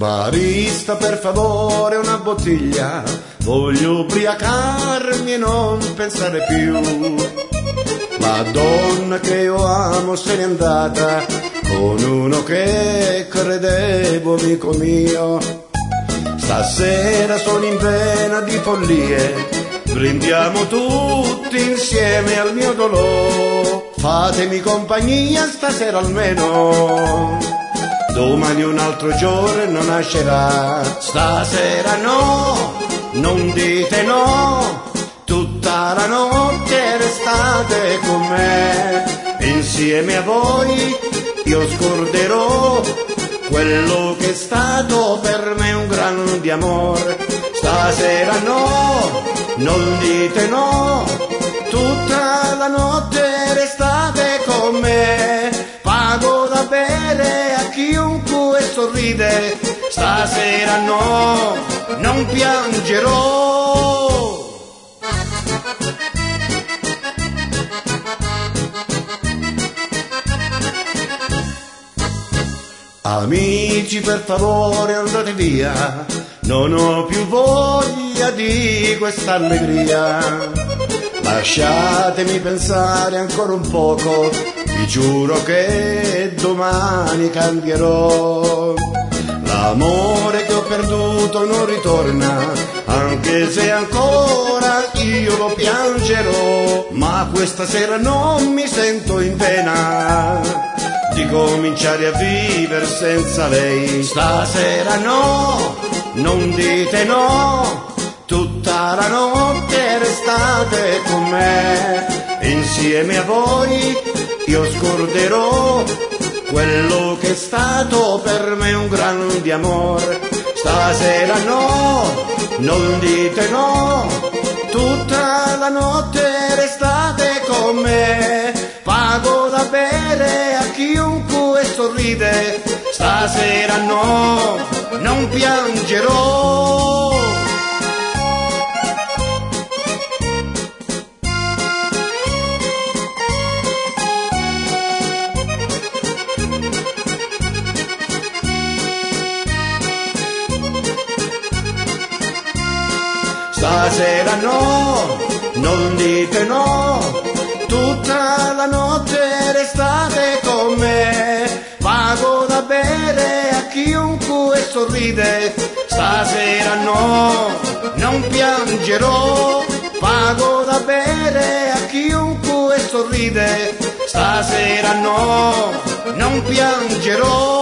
Barista, per favore, una bottiglia, voglio ubriacarmi e non pensare più. La donna che io amo se n'è andata con uno che credevo amico mio. Stasera sono in vena di follie, brindiamo tutti insieme al mio dolore. Fatemi compagnia stasera almeno, domani un altro giorno nascerà. Stasera no, non dite no, tutta la notte restate con me. Insieme a voi io scorderò quello che è stato per me un grande amore. Stasera no, non dite no, tutta la notte restate con me. Pago da bere a chiunque sorride, stasera no, non piangerò. Amici, per favore andate via, non ho più voglia di questa allegria. Lasciatemi pensare ancora un poco, vi giuro che domani cambierò. L'amore che ho perduto non ritorna, anche se ancora io lo piangerò. Ma questa sera non mi sento in vena di cominciare a vivere senza lei. Stasera no, non dite no, tutta la notte restate con me. Insieme a voi io scorderò quello che è stato per me un grande amore. Stasera no, non dite no, tutta la notte restate con me. Pago da bere a chiunque sorride, stasera no, non piangerò. Stasera no, non dite no, tutta la notte restate con me. Pago da bere a chiunque sorride, stasera no, non piangerò. Pago da bere a chiunque sorride, stasera no, non piangerò.